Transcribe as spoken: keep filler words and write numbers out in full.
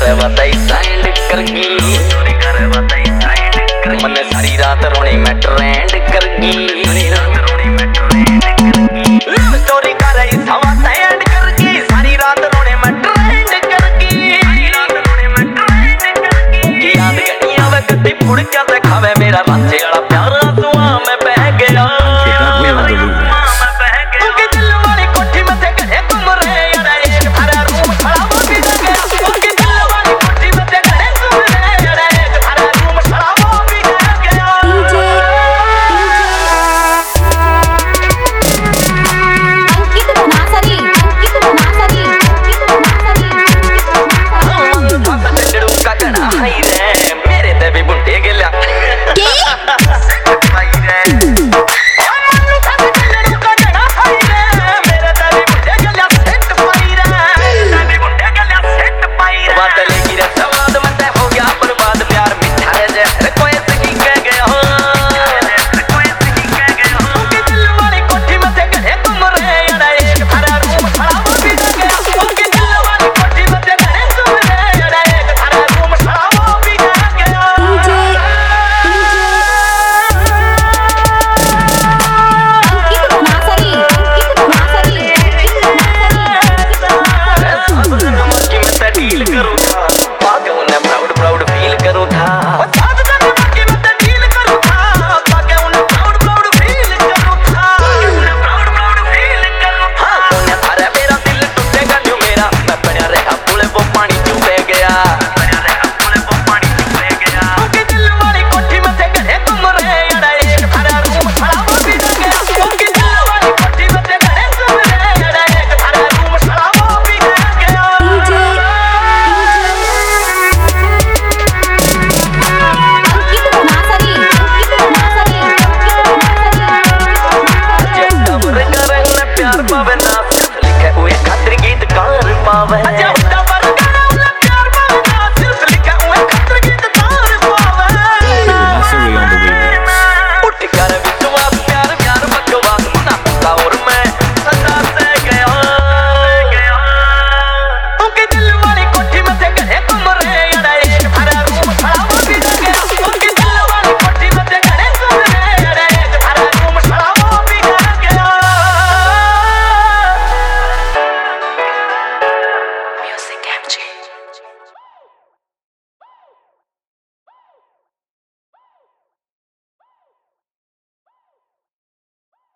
करे बताई साइंड करगी मन्ने सारी रात रोनी मैं ट्रेंड करगी स्टोरी कर रही सवा साइंड करगी सारी रात रोने मैं ट्रेंड करगी याद गड्डियां वे गड्डी फुड़ के दिखावे मेरा रांझा